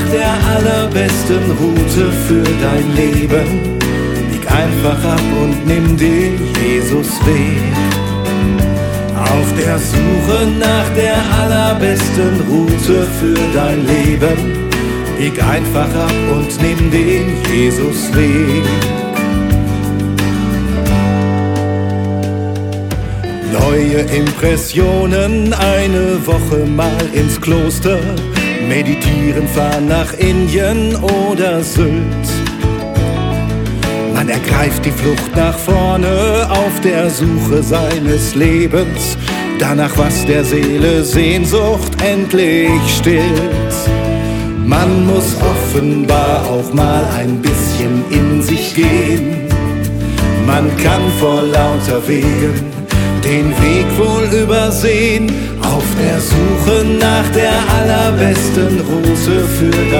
der allerbesten Route für dein Leben. Bieg einfach ab und nimm den Jesusweg. Auf der Suche nach der allerbesten Route für dein Leben. Bieg einfach ab und nimm den Jesusweg. Neue Impressionen, eine Woche mal ins Kloster, meditieren, fahren nach Indien oder Sylt. Man ergreift die Flucht nach vorne auf der Suche seines Lebens, danach, was der Seele Sehnsucht endlich stillt. Man muss offenbar auch mal ein bisschen in sich gehen. Man kann vor lauter Wegen den Weg wohl übersehen, auf der Suche nach der allerbesten Route für